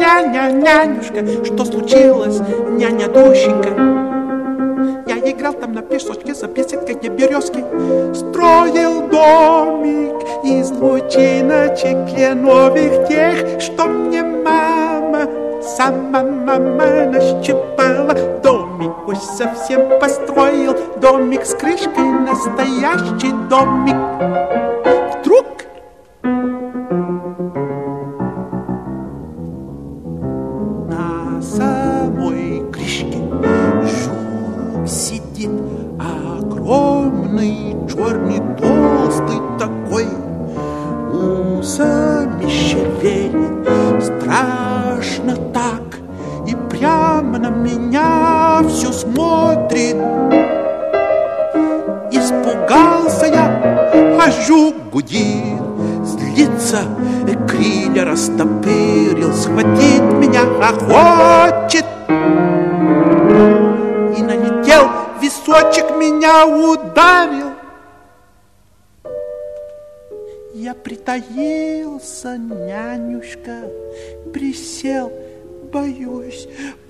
няня, нянюшка, что случилось, няня душенька? Я играл там на песочке за беседкой березки, строил домик из лучиночек кленовых тех, что мне мама, сама мама нащипала. Домик уж совсем построил, домик с крышкой, настоящий домик. Вдруг на самой крышке жук сидит, огромный, черный, толстый такой, усами шевелит, страшно так, и прямо на меня все смотрит. Испугался я, а жук гудит, злится, крылья растопырил, схватить меня хочет. И налетел, височек меня ударил. Я притаился, нянюшка, присел, боюсь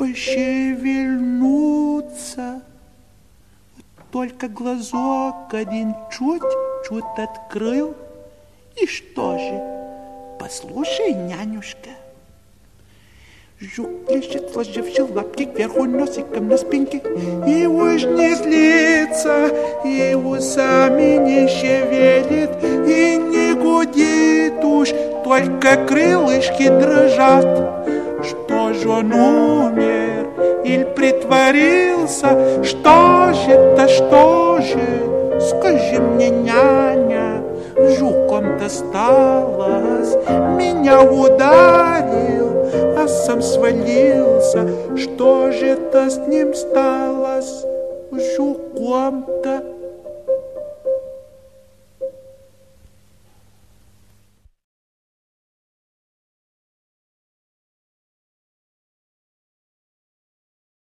пошевельнуться. Только глазок один чуть-чуть открыл. И что же? Послушай, нянюшка. Жук лежит, сложивши лапки кверху носиком на спинке, и уж не злится, и усами не шевелит, и не гудит уж, только крылышки дрожат. Что же он умер или притворился? Что же это, что же? Скажи мне, няня, жуком досталось, меня ударил, а сам свалился. Что же это с ним стало, с жуком-то?